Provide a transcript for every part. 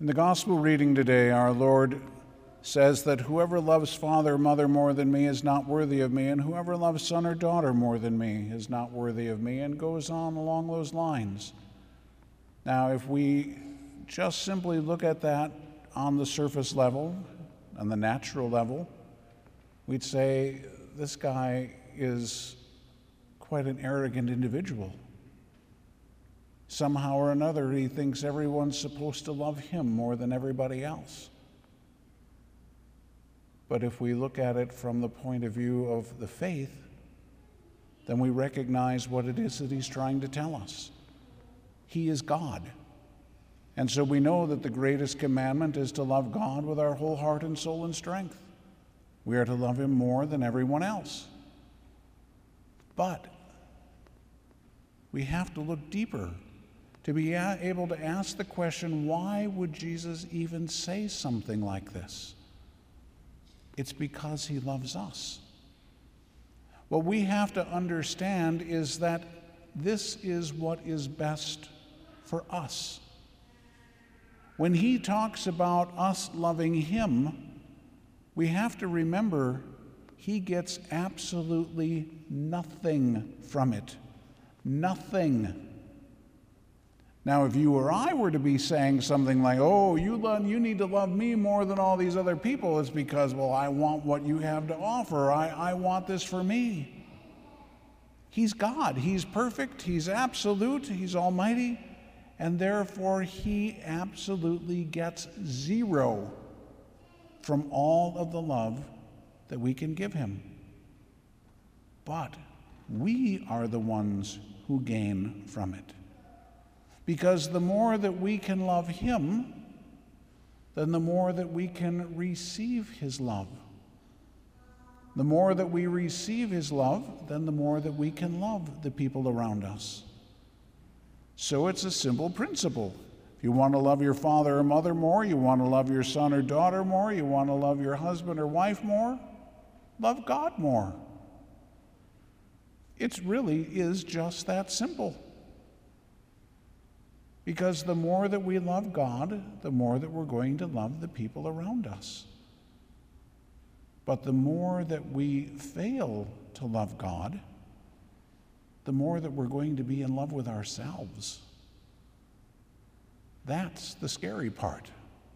In the gospel reading today, our Lord says that whoever loves father or mother more than me is not worthy of me, and whoever loves son or daughter more than me is not worthy of me, and goes on along those lines. Now, if we just simply look at that on the surface level, on the natural level, we'd say this guy is quite an arrogant individual. Somehow or another, he thinks everyone's supposed to love him more than everybody else. But if we look at it from the point of view of the faith, then we recognize what it is that he's trying to tell us. He is God. And so we know that the greatest commandment is to love God with our whole heart and soul and strength. We are to love him more than everyone else. But we have to look deeper to be able to ask the question, why would Jesus even say something like this? It's because he loves us. What we have to understand is that this is what is best for us. When he talks about us loving him, we have to remember he gets absolutely nothing from it. Nothing. Now, if you or I were to be saying something like, oh, you need to love me more than all these other people, it's because, well, I want what you have to offer. I want this for me. He's God. He's perfect. He's absolute. He's almighty. And therefore, he absolutely gets zero from all of the love that we can give him. But we are the ones who gain from it. Because the more that we can love him, then the more that we can receive his love. The more that we receive his love, then the more that we can love the people around us. So it's a simple principle. If you want to love your father or mother more, you want to love your son or daughter more, you want to love your husband or wife more, love God more. It really is just that simple. Because the more that we love God, the more that we're going to love the people around us. But the more that we fail to love God, the more that we're going to be in love with ourselves. That's the scary part.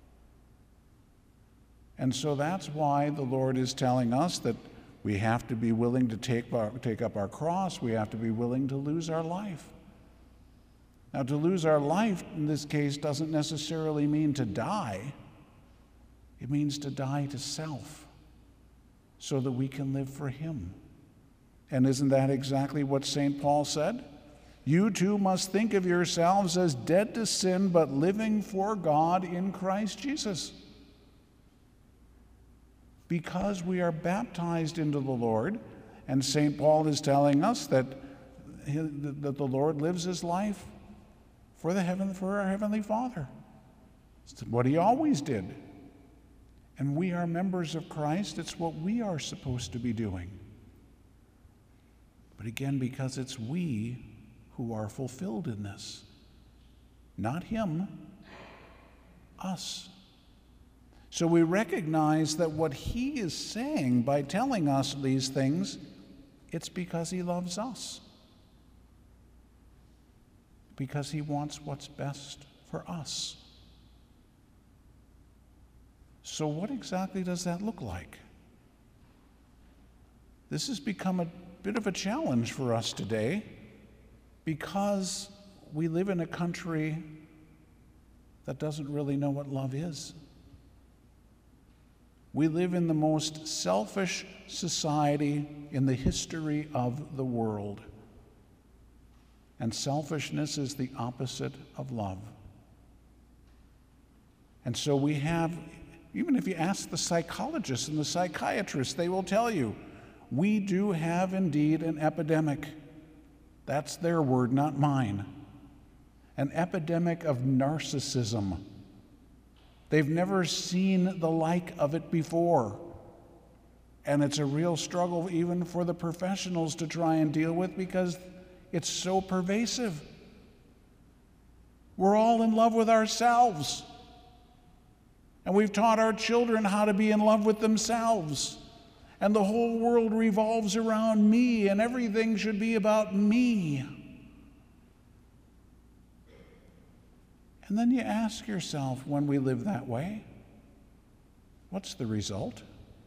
And so that's why the Lord is telling us that we have to be willing to take up our cross. We have to be willing to lose our life. Now, to lose our life in this case doesn't necessarily mean to die. It means to die to self so that we can live for him. And isn't that exactly what St. Paul said? You too must think of yourselves as dead to sin, but living for God in Christ Jesus. Because we are baptized into the Lord, and St. Paul is telling us that the Lord lives his life for our Heavenly Father. It's what he always did. And we are members of Christ. It's what we are supposed to be doing. But again, because it's we who are fulfilled in this. Not him, us. So we recognize that what he is saying by telling us these things, it's because he loves us. Because he wants what's best for us. So what exactly does that look like? This has become a bit of a challenge for us today because we live in a country that doesn't really know what love is. We live in the most selfish society in the history of the world. And selfishness is the opposite of love. And so we have, even if you ask the psychologists and the psychiatrists, they will tell you, we do have indeed an epidemic. That's their word, not mine. An epidemic of narcissism. They've never seen the like of it before. And it's a real struggle even for the professionals to try and deal with because it's so pervasive. We're all in love with ourselves. And we've taught our children how to be in love with themselves. And the whole world revolves around me, and everything should be about me. And then you ask yourself, when we live that way, what's the result?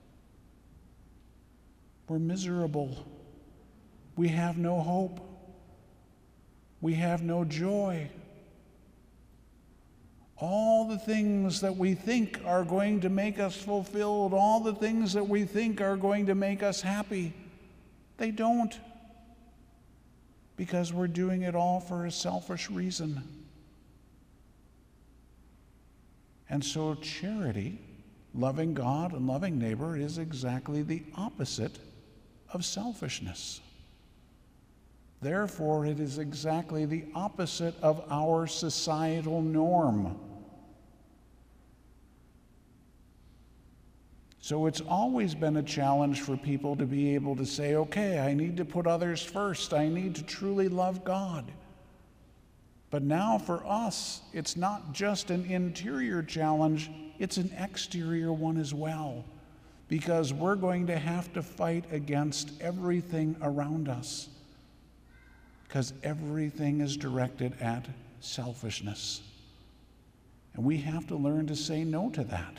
We're miserable. We have no hope. We have no joy. All the things that we think are going to make us fulfilled, all the things that we think are going to make us happy, they don't. Because we're doing it all for a selfish reason. And so charity, loving God and loving neighbor, is exactly the opposite of selfishness. Therefore, it is exactly the opposite of our societal norm. So it's always been a challenge for people to be able to say, okay, I need to put others first. I need to truly love God. But now for us, it's not just an interior challenge, it's an exterior one as well. Because we're going to have to fight against everything around us. Because everything is directed at selfishness. And we have to learn to say no to that.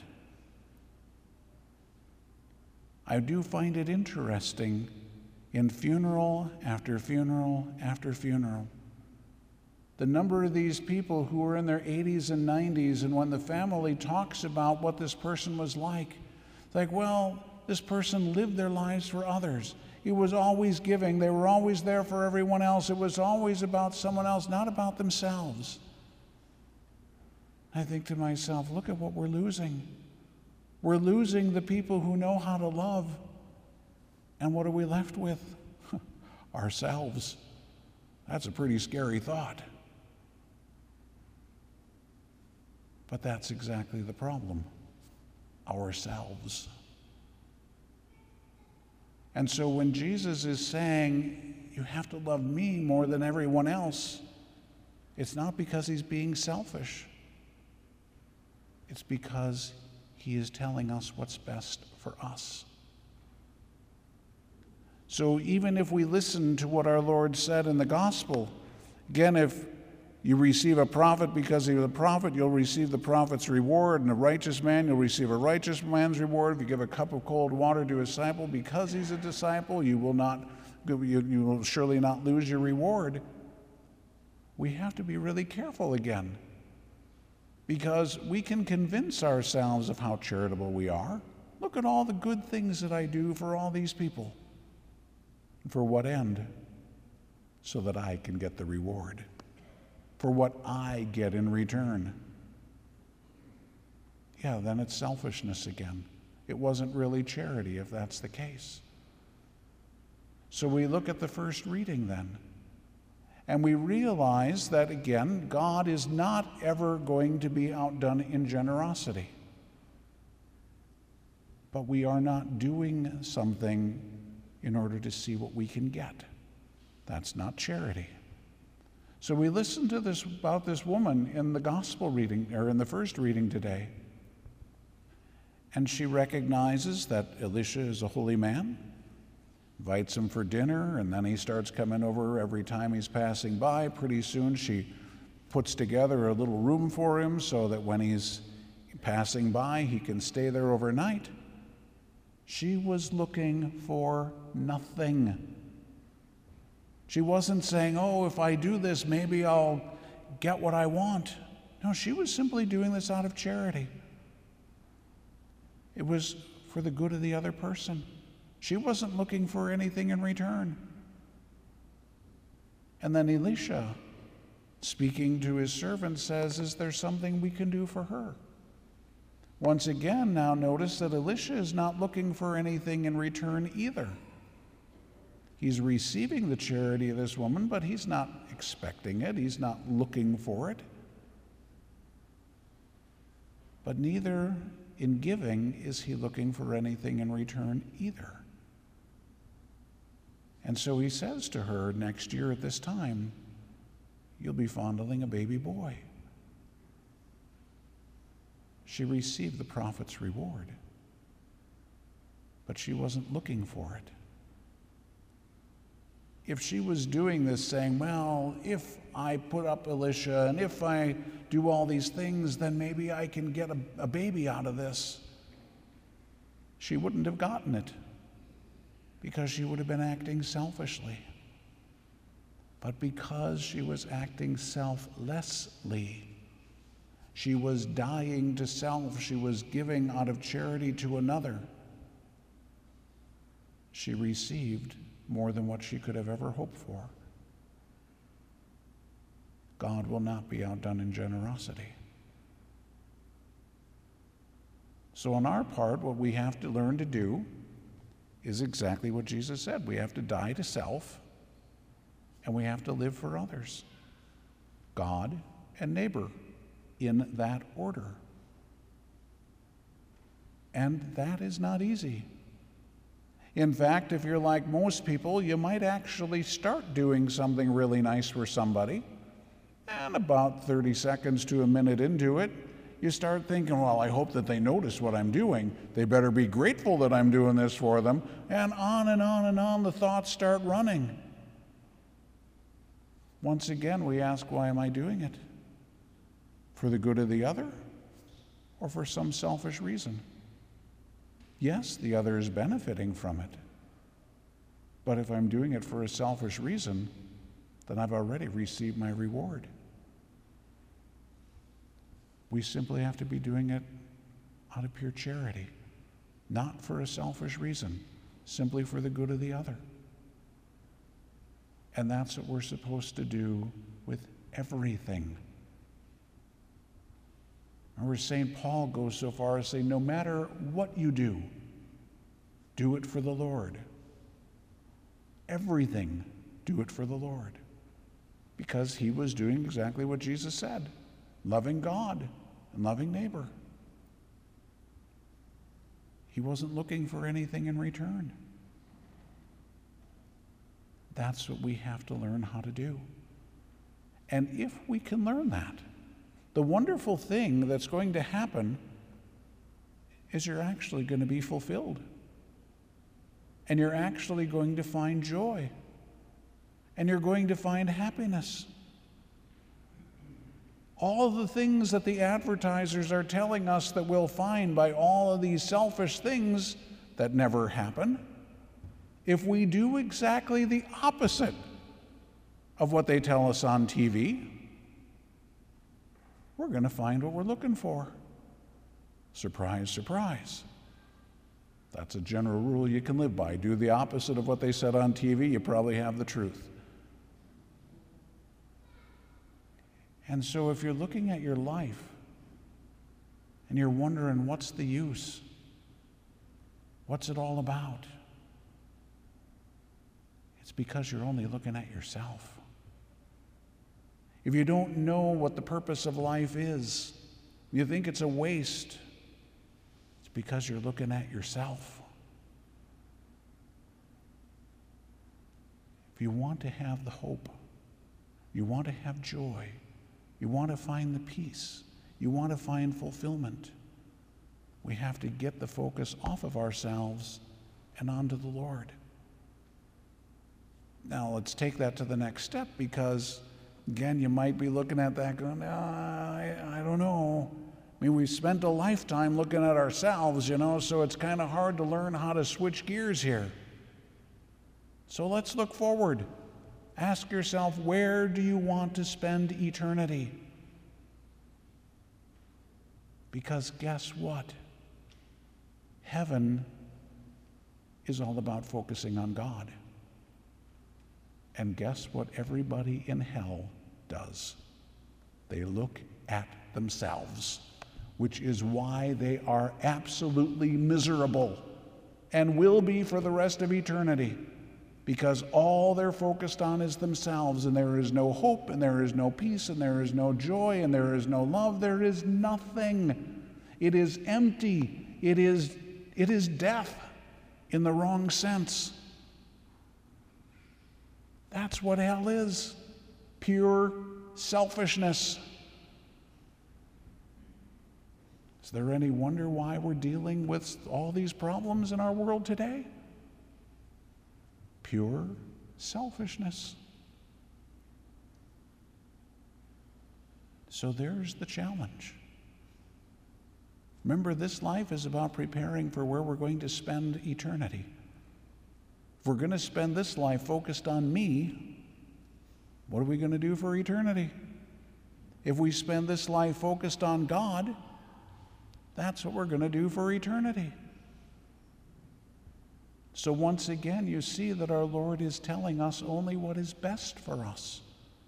I do find it interesting in funeral after funeral after funeral, the number of these people who are in their 80s and 90s, and when the family talks about what this person was like, it's like, well, this person lived their lives for others. He was always giving. They were always there for everyone else. It was always about someone else, not about themselves. I think to myself, look at what we're losing. We're losing the people who know how to love. And what are we left with? Ourselves. That's a pretty scary thought. But that's exactly the problem. Ourselves. And so when Jesus is saying, you have to love me more than everyone else, it's not because he's being selfish. It's because he is telling us what's best for us. So even if we listen to what our Lord said in the gospel, again, if you receive a prophet because he's a prophet, you'll receive the prophet's reward, and a righteous man, you'll receive a righteous man's reward. If you give a cup of cold water to a disciple because he's a disciple, you will surely not lose your reward. We have to be really careful again, because we can convince ourselves of how charitable we are. Look at all the good things that I do for all these people. For what end? So that I can get the reward. For what I get in return. Yeah, then it's selfishness again. It wasn't really charity if that's the case. So we look at the first reading then, and we realize that, again, God is not ever going to be outdone in generosity. But we are not doing something in order to see what we can get. That's not charity. So we listen to this about this woman in the gospel reading, or in the first reading today. And she recognizes that Elisha is a holy man, invites him for dinner, and then he starts coming over every time he's passing by. Pretty soon she puts together a little room for him so that when he's passing by, he can stay there overnight. She was looking for nothing. She wasn't saying, oh, if I do this, maybe I'll get what I want. No, she was simply doing this out of charity. It was for the good of the other person. She wasn't looking for anything in return. And then Elisha, speaking to his servant, says, is there something we can do for her? Once again, now notice that Elisha is not looking for anything in return either. He's receiving the charity of this woman, but he's not expecting it. He's not looking for it. But neither in giving is he looking for anything in return either. And so he says to her, next year at this time, you'll be fondling a baby boy. she received the prophet's reward. But she wasn't looking for it. If she was doing this saying, well, if I put up Elisha and if I do all these things, then maybe I can get a baby out of this, she wouldn't have gotten it because she would have been acting selfishly. But because she was acting selflessly, she was dying to self, she was giving out of charity to another, she received more than what she could have ever hoped for. God will not be outdone in generosity. So on our part, what we have to learn to do is exactly what Jesus said. We have to die to self, and we have to live for others, God and neighbor, in that order. And that is not easy. In fact, if you're like most people, you might actually start doing something really nice for somebody, and about 30 seconds to a minute into it, you start thinking, well, I hope that they notice what I'm doing. They better be grateful that I'm doing this for them. And on and on and on the thoughts start running. Once again, we ask, why am I doing it? For the good of the other, or for some selfish reason? Yes, the other is benefiting from it. But if I'm doing it for a selfish reason, then I've already received my reward. We simply have to be doing it out of pure charity, not for a selfish reason, simply for the good of the other. And that's what we're supposed to do with everything. Remember, St. Paul goes so far as to say, no matter what you do it for the Lord. Everything, do it for the Lord. Because he was doing exactly what Jesus said, loving God and loving neighbor. He wasn't looking for anything in return. That's what we have to learn how to do. And if we can learn that, the wonderful thing that's going to happen is you're actually going to be fulfilled. And you're actually going to find joy. And you're going to find happiness. All of the things that the advertisers are telling us that we'll find by all of these selfish things that never happen, if we do exactly the opposite of what they tell us on TV, we're going to find what we're looking for. Surprise, surprise. That's a general rule you can live by. Do the opposite of what they said on TV, you probably have the truth. And so if you're looking at your life and you're wondering, what's the use? What's it all about? It's because you're only looking at yourself. If you don't know what the purpose of life is, you think it's a waste, it's because you're looking at yourself. If you want to have the hope, you want to have joy, you want to find the peace, you want to find fulfillment, we have to get the focus off of ourselves and onto the Lord. Now let's take that to the next step, because again, you might be looking at that going, I don't know. I mean, we've spent a lifetime looking at ourselves, so it's kind of hard to learn how to switch gears here. So let's look forward. Ask yourself, where do you want to spend eternity? Because guess what? Heaven is all about focusing on God. And guess what everybody in hell does? They look at themselves, which is why they are absolutely miserable and will be for the rest of eternity, because all they're focused on is themselves, and there is no hope, and there is no peace, and there is no joy, and there is no love. There is nothing. It is empty. It is death in the wrong sense. That's what hell is. Pure selfishness. Is there any wonder why we're dealing with all these problems in our world today? Pure selfishness. So there's the challenge. Remember, this life is about preparing for where we're going to spend eternity. If we're going to spend this life focused on me, what are we going to do for eternity? If we spend this life focused on God, that's what we're going to do for eternity. So once again, you see that our Lord is telling us only what is best for us,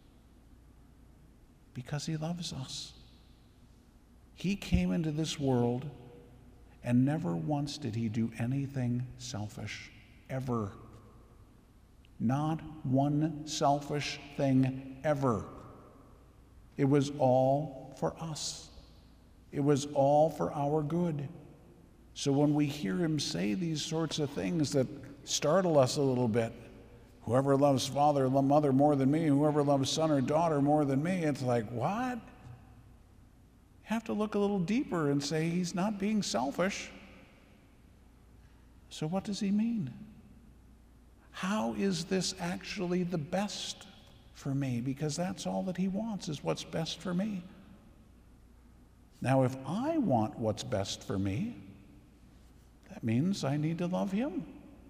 because he loves us. He came into this world, and never once did he do anything selfish, ever. Not one selfish thing ever. It was all for us. It was all for our good. So when we hear him say these sorts of things that startle us a little bit, whoever loves father or mother more than me, whoever loves son or daughter more than me, it's like, what? You have to look a little deeper and say he's not being selfish. So what does he mean? How is this actually the best for me? Because that's all that he wants, is what's best for me. Now, if I want what's best for me, that means I need to love him.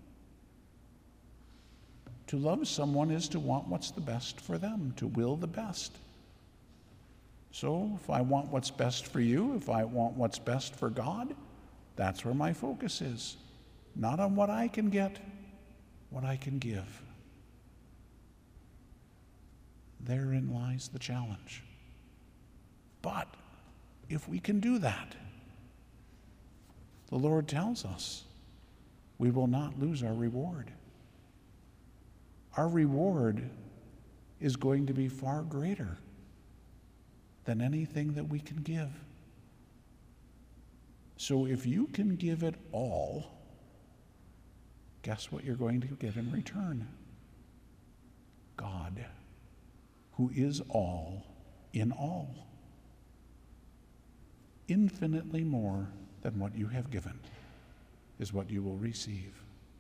To love someone is to want what's the best for them, to will the best. So if I want what's best for you, if I want what's best for God, that's where my focus is. Not on what I can get, what I can give. Therein lies the challenge. But if we can do that, the Lord tells us we will not lose our reward. Our reward is going to be far greater than anything that we can give. So if you can give it all, guess what you're going to get in return? God, who is all in all. Infinitely more than what you have given is what you will receive.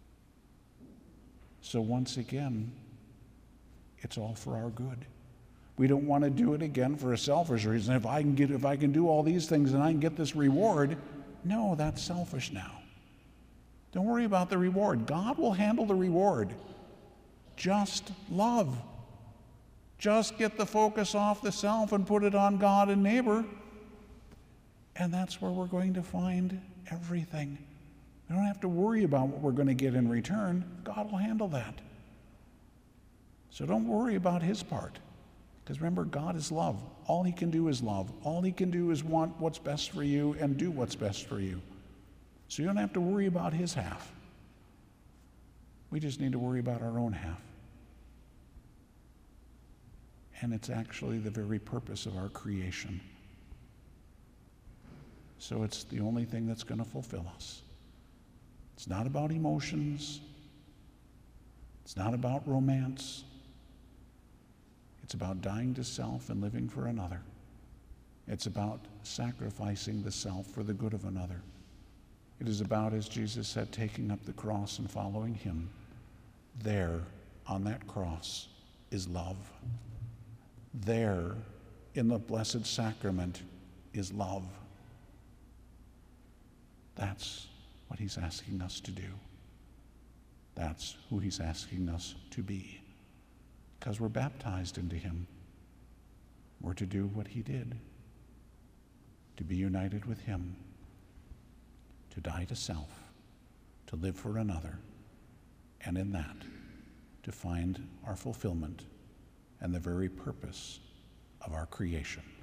So once again, it's all for our good. We don't want to do it again for a selfish reason. If I can do all these things and I can get this reward, no, that's selfish now. Don't worry about the reward. God will handle the reward. Just love. Just get the focus off the self and put it on God and neighbor. And that's where we're going to find everything. We don't have to worry about what we're going to get in return. God will handle that. So don't worry about his part. Because remember, God is love. All he can do is love. All he can do is want what's best for you and do what's best for you. So you don't have to worry about his half. We just need to worry about our own half. And it's actually the very purpose of our creation. So it's the only thing that's going to fulfill us. It's not about emotions. It's not about romance. It's about dying to self and living for another. It's about sacrificing the self for the good of another. It is about, as Jesus said, taking up the cross and following him. There, on that cross, is love. There, in the Blessed Sacrament, is love. That's what he's asking us to do. That's who he's asking us to be. Because we're baptized into him. We're to do what he did. To be united with him. To die to self. To live for another. And in that, to find our fulfillment and the very purpose of our creation.